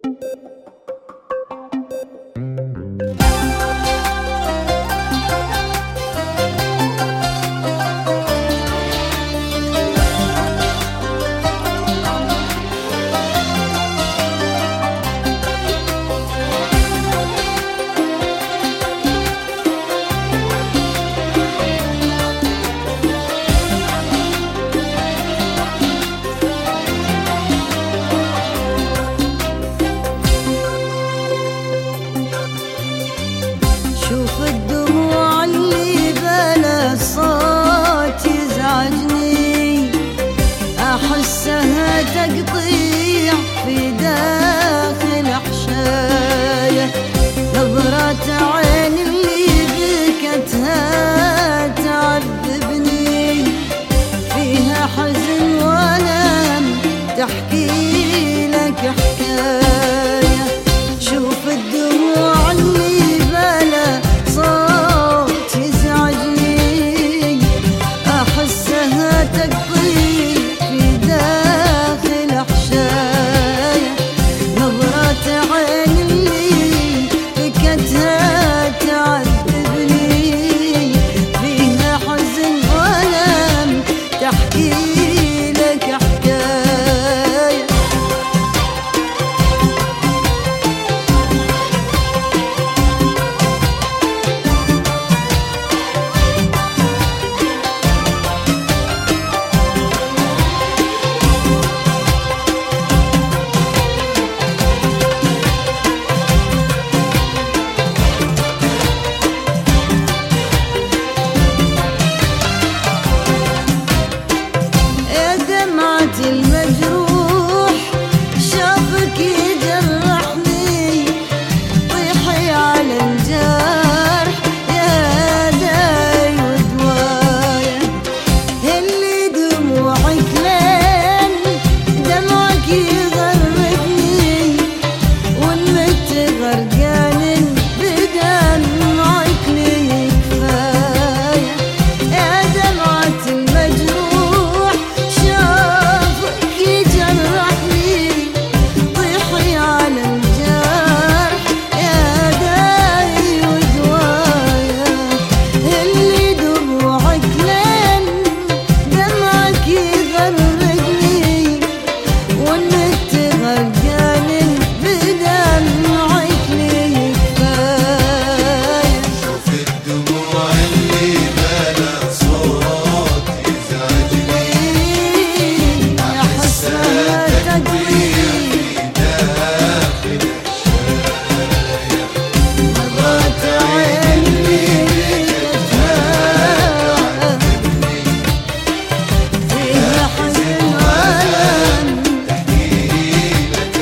شوف الدموع اللي بلا صوت يزعجني، أحسها تقطيع في داخل أحشايا. نظرات عين اللي بكتها تعذبني، فيها حزن وألم تحكي لك حكاية. شوف الدموع اللي بلا صوت يزعجني، أحسها تقطيع في داخل أحشايا. نظرات عين اللي بكتها تعذبني، فيها حزن وألم تحكي لك حكاية. المجروح شافك يجرحني، طيحي على الجرح يا داي ودوايا. اللي دموعك لين دمعك يغرقني، والمت غرقان بدمعك لي كفاية. يا دمعة المجروح شافك يجرحني، طيحي على الجرح يا داي ودوايا. اللي دموعك لين دمعك يغرقني، والنت غرقان بدمعك لي كفاية. شوف الدموع اللي بلا صوت يزعجني، أحسها تقطيع في داخل أحشايا. نظرات عين اللي بكتها فيها حزن وألم تحكي لك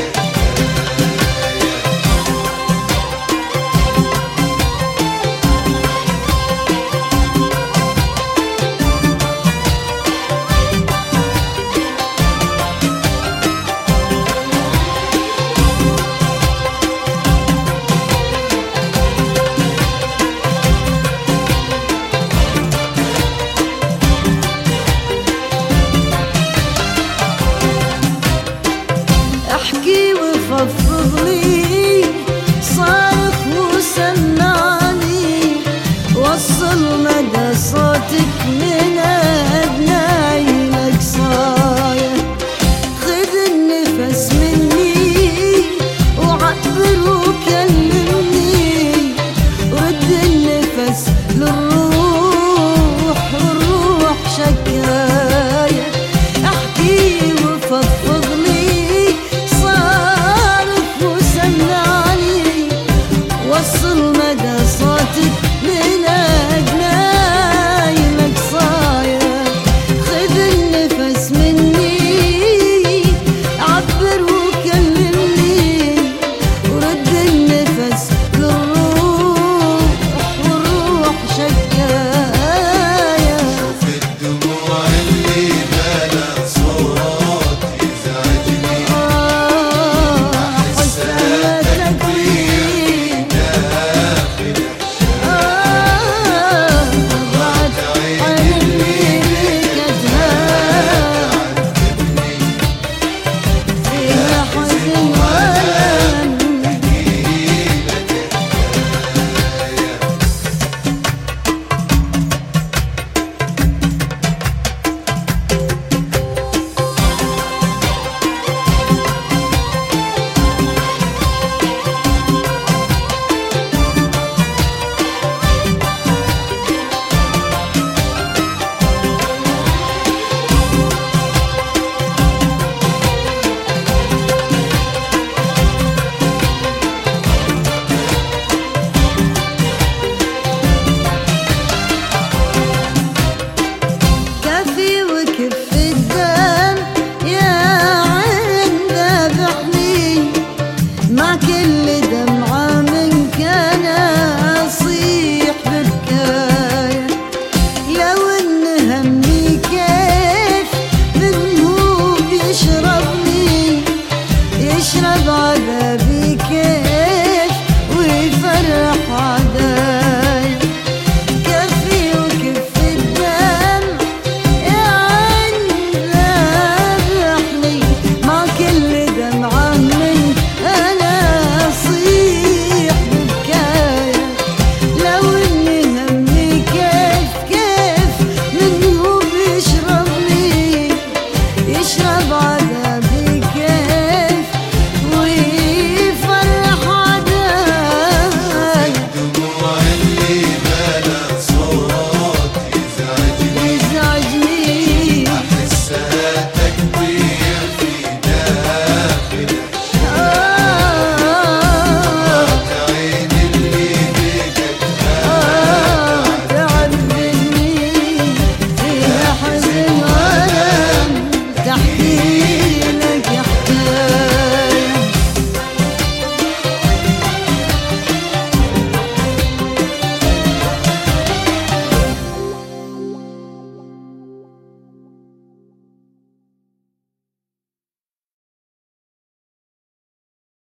احكي وفضفض لي، صارخ وسمعني، وصل مدى صوتك من أدناي لأقصايا. خذ النفس مني وعبر وكلمني، رد النفس للروح والروح شكايا. احكي وفضفض لي، صارخ وسمعني، بعذابي كيف